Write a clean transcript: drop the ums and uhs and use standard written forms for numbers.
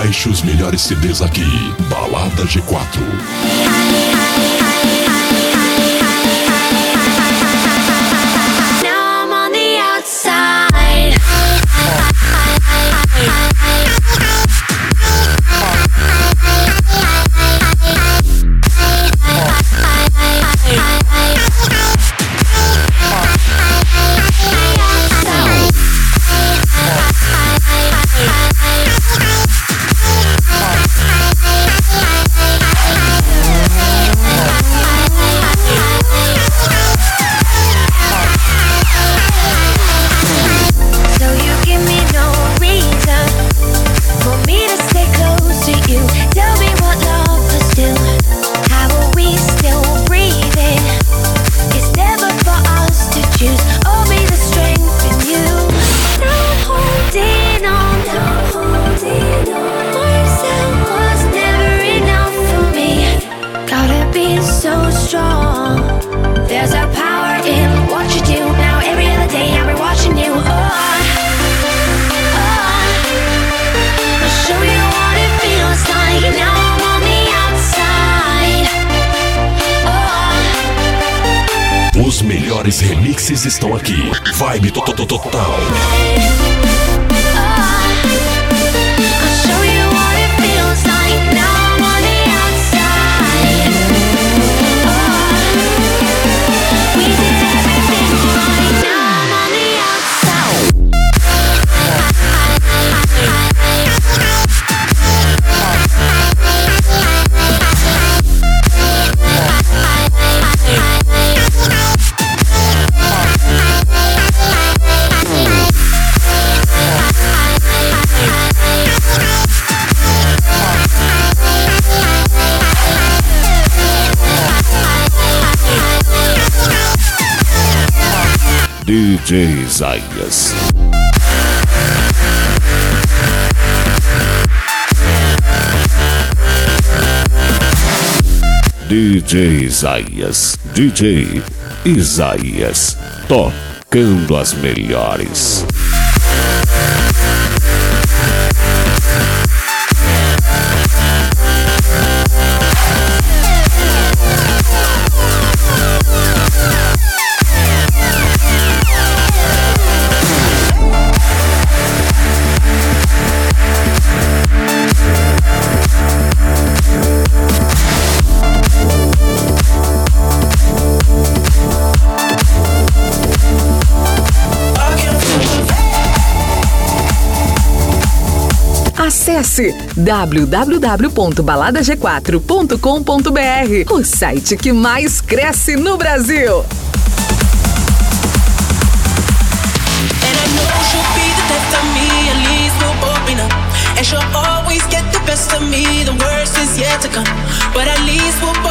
Baixe os melhores CDs aqui. Balada G4. Now I'm on the outside. Os melhores remixes estão aqui. Vibe total. DJ Isaías. DJ Isaías. DJ Isaías. Tocando as melhores. Acesse www.baladag4.com.br, o site que mais cresce no Brasil. And she'll always get the best of me. The worst is yet to come, but at least we'll